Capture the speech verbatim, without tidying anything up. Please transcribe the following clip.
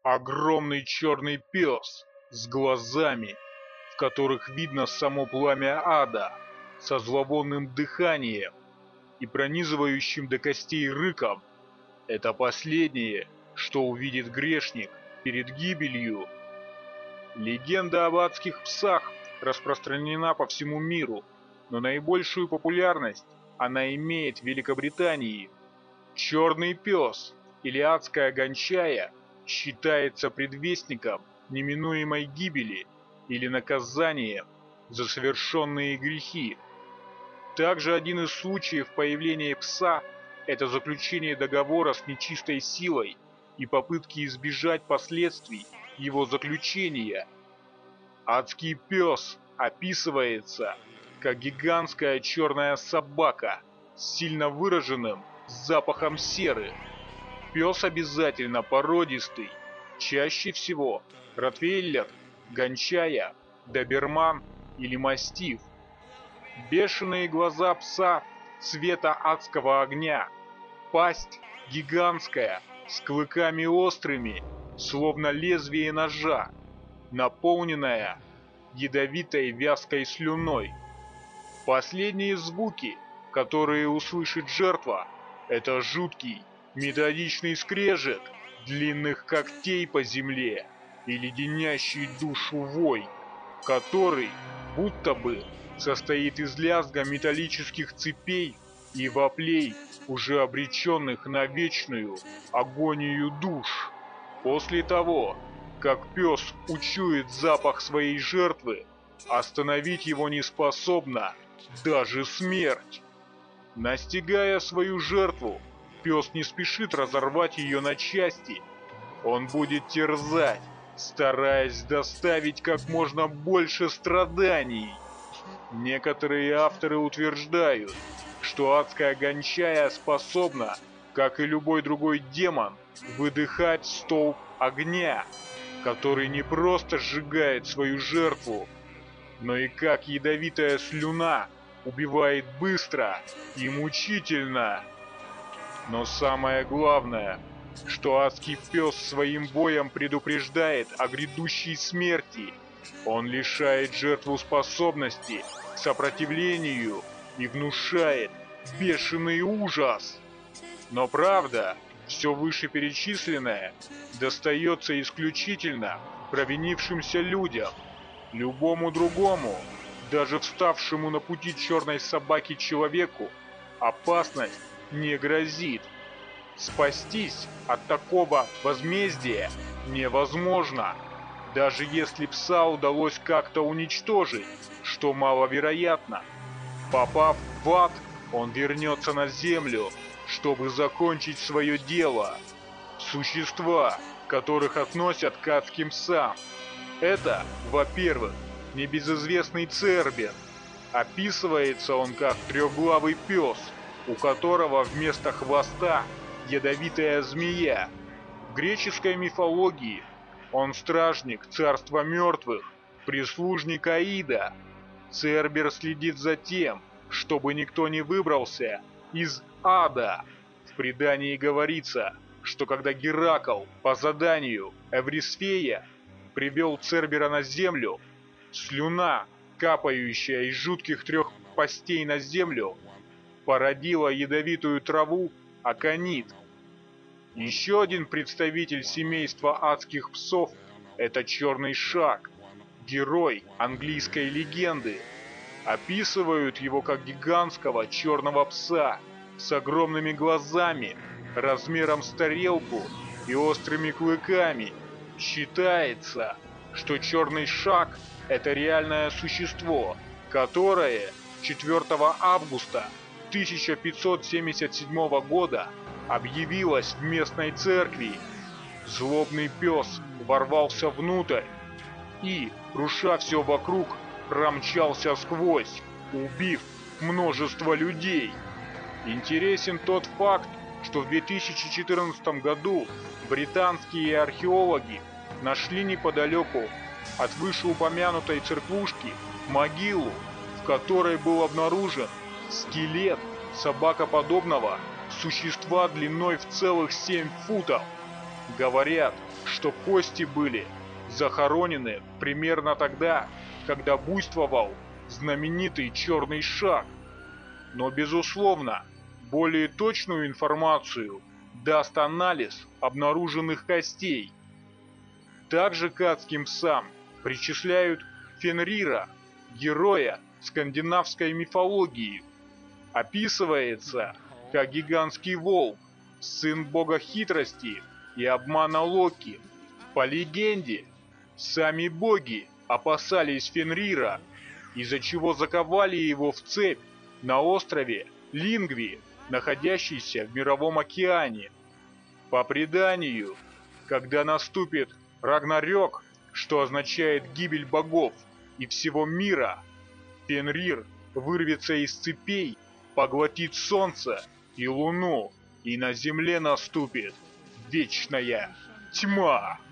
Огромный черный пес с глазами, в которых видно само пламя ада, со зловонным дыханием и пронизывающим до костей рыком. Это последнее, что увидит грешник перед гибелью. Легенда об адских псах распространена по всему миру, но наибольшую популярность она имеет в Великобритании. Черный пес или адская гончая считается предвестником неминуемой гибели или наказанием за совершенные грехи. Также один из случаев появления пса – это заключение договора с нечистой силой и попытки избежать последствий его заключения. Адский пес описывается как гигантская черная собака с сильно выраженным запахом серы. Пес обязательно породистый, чаще всего ротвейлер, гончая, доберман или мастиф. Бешеные глаза пса цвета адского огня, пасть гигантская, с клыками острыми, словно лезвие ножа, наполненная ядовитой вязкой слюной. Последние звуки, которые услышит жертва, это жуткий методичный скрежет длинных когтей по земле и леденящий душу вой, который будто бы состоит из лязга металлических цепей и воплей, уже обреченных на вечную агонию душ. После того, как пес учует запах своей жертвы, остановить его не способна даже смерть. Настигая свою жертву, пес не спешит разорвать ее на части. Он будет терзать, стараясь доставить как можно больше страданий. Некоторые авторы утверждают, что адская гончая способна, как и любой другой демон, выдыхать столб огня, который не просто сжигает свою жертву, но и как ядовитая слюна убивает быстро и мучительно. Но самое главное, что адский пес своим воем предупреждает о грядущей смерти. Он лишает жертву способности к сопротивлению и внушает бешеный ужас. Но правда, все вышеперечисленное достается исключительно провинившимся людям. Любому другому, даже вставшему на пути черной собаки человеку, опасность не грозит. Спастись от такого возмездия невозможно, даже если пса удалось как-то уничтожить, что маловероятно. Попав в ад, он вернется на землю, чтобы закончить свое дело. Существа, которых относят к адским псам, это, во-первых, небезызвестный Цербер. Описывается он как трехглавый пес, у которого вместо хвоста ядовитая змея. В греческой мифологии он стражник царства мертвых, прислужник Аида. Цербер следит за тем, чтобы никто не выбрался из ада. В предании говорится, что когда Геракл по заданию Эврисфея привел Цербера на землю, слюна, капающая из жутких трех пастей на землю, породила ядовитую траву аконит. Еще один представитель семейства адских псов – это Черный Шаг, герой английской легенды. Описывают его как гигантского черного пса с огромными глазами, размером с тарелку и острыми клыками. Считается, что Черный Шаг – это реальное существо, которое четвёртого августа тысяча пятьсот семьдесят седьмого года объявилось в местной церкви. Злобный пес ворвался внутрь и, круша все вокруг, промчался сквозь, убив множество людей. Интересен тот факт, что в две тысячи четырнадцатом году британские археологи нашли неподалеку от вышеупомянутой церквушки могилу, в которой был обнаружен скелет собакоподобного существа длиной в целых семь футов. Говорят, что что кости были захоронены примерно тогда, когда буйствовал знаменитый черный шаг. Но, безусловно, более точную информацию даст анализ обнаруженных костей. Также к адским псам причисляют Фенрира, героя скандинавской мифологии. Описывается как гигантский волк, сын бога хитрости и обмана Локи. По легенде, сами боги опасались Фенрира, из-за чего заковали его в цепь на острове Лингви, находящийся в Мировом океане. По преданию, когда наступит Рагнарёк, что означает гибель богов и всего мира, Фенрир вырвется из цепей, поглотит солнце и луну, и на земле наступит вечная тьма.